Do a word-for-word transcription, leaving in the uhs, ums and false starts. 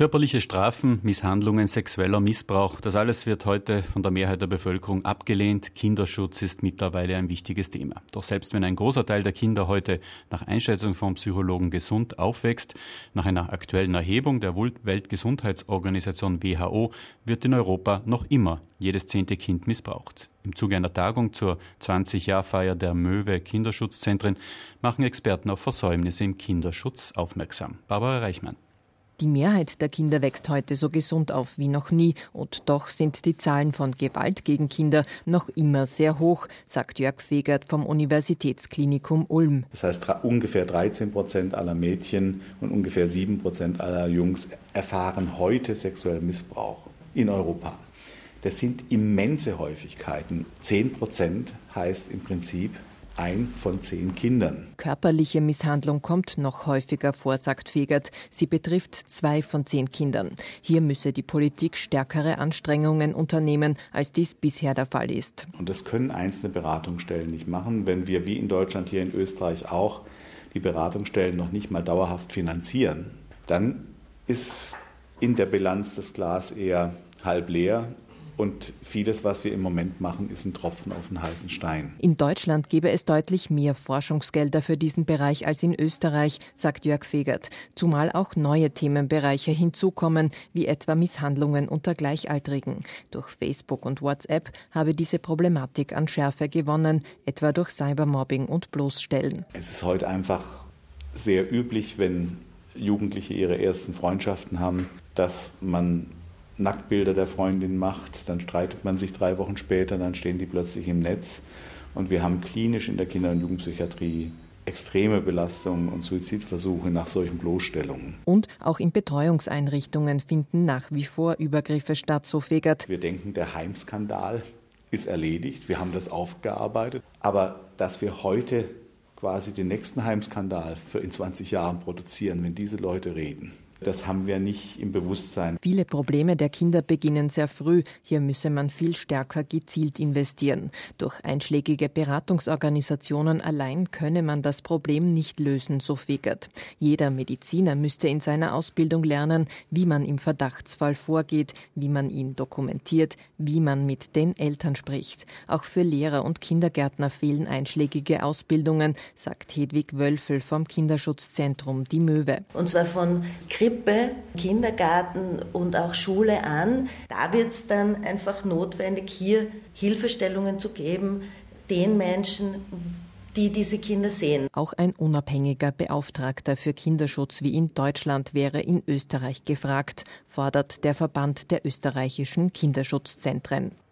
Körperliche Strafen, Misshandlungen, sexueller Missbrauch, das alles wird heute von der Mehrheit der Bevölkerung abgelehnt. Kinderschutz ist mittlerweile ein wichtiges Thema. Doch selbst wenn ein großer Teil der Kinder heute nach Einschätzung von Psychologen gesund aufwächst, nach einer aktuellen Erhebung der Weltgesundheitsorganisation W H O wird in Europa noch immer jedes zehnte Kind missbraucht. Im Zuge einer Tagung zur zwanzig-Jahr-Feier der Möwe Kinderschutzzentren machen Experten auf Versäumnisse im Kinderschutz aufmerksam. Barbara Reichmann. Die Mehrheit der Kinder wächst heute so gesund auf wie noch nie. Und doch sind die Zahlen von Gewalt gegen Kinder noch immer sehr hoch, sagt Jörg Fegert vom Universitätsklinikum Ulm. Das heißt, ungefähr dreizehn Prozent aller Mädchen und ungefähr sieben Prozent aller Jungs erfahren heute sexuellen Missbrauch in Europa. Das sind immense Häufigkeiten. zehn Prozent heißt im Prinzip ein von zehn Kindern. Körperliche Misshandlung kommt noch häufiger vor, sagt Fegert. Sie betrifft zwei von zehn Kindern. Hier müsse die Politik stärkere Anstrengungen unternehmen, als dies bisher der Fall ist. Und das können einzelne Beratungsstellen nicht machen. Wenn wir wie in Deutschland hier in Österreich auch die Beratungsstellen noch nicht mal dauerhaft finanzieren, dann ist in der Bilanz das Glas eher halb leer. Und vieles, was wir im Moment machen, ist ein Tropfen auf den heißen Stein. In Deutschland gäbe es deutlich mehr Forschungsgelder für diesen Bereich als in Österreich, sagt Jörg Fegert. Zumal auch neue Themenbereiche hinzukommen, wie etwa Misshandlungen unter Gleichaltrigen. Durch Facebook und WhatsApp habe diese Problematik an Schärfe gewonnen, etwa durch Cybermobbing und Bloßstellen. Es ist heute einfach sehr üblich, wenn Jugendliche ihre ersten Freundschaften haben, dass man Nacktbilder der Freundin macht, dann streitet man sich drei Wochen später, dann stehen die plötzlich im Netz. Und wir haben klinisch in der Kinder- und Jugendpsychiatrie extreme Belastungen und Suizidversuche nach solchen Bloßstellungen. Und auch in Betreuungseinrichtungen finden nach wie vor Übergriffe statt, so Fegert. Wir denken, der Heimskandal ist erledigt, wir haben das aufgearbeitet. Aber dass wir heute quasi den nächsten Heimskandal für in zwanzig Jahren produzieren, wenn diese Leute reden, das haben wir nicht im Bewusstsein. Viele Probleme der Kinder beginnen sehr früh. Hier müsse man viel stärker gezielt investieren. Durch einschlägige Beratungsorganisationen allein könne man das Problem nicht lösen, so Fegert. Jeder Mediziner müsste in seiner Ausbildung lernen, wie man im Verdachtsfall vorgeht, wie man ihn dokumentiert, wie man mit den Eltern spricht. Auch für Lehrer und Kindergärtner fehlen einschlägige Ausbildungen, sagt Hedwig Wölfel vom Kinderschutzzentrum Die Möwe. Und zwar von Krippe, Kindergarten und auch Schule an. Da wird es dann einfach notwendig, hier Hilfestellungen zu geben, den Menschen, die diese Kinder sehen. Auch ein unabhängiger Beauftragter für Kinderschutz wie in Deutschland wäre in Österreich gefragt, fordert der Verband der österreichischen Kinderschutzzentren.